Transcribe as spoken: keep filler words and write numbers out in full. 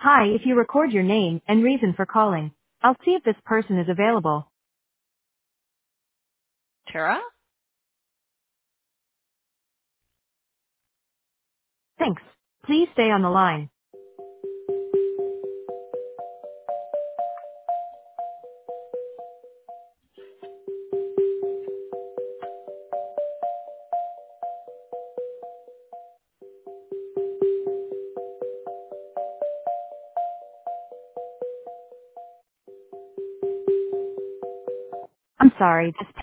Hi, if you record your name and reason for calling, I'll see if this person is available. Tara? Thanks. Please stay on the line. I'm sorry, this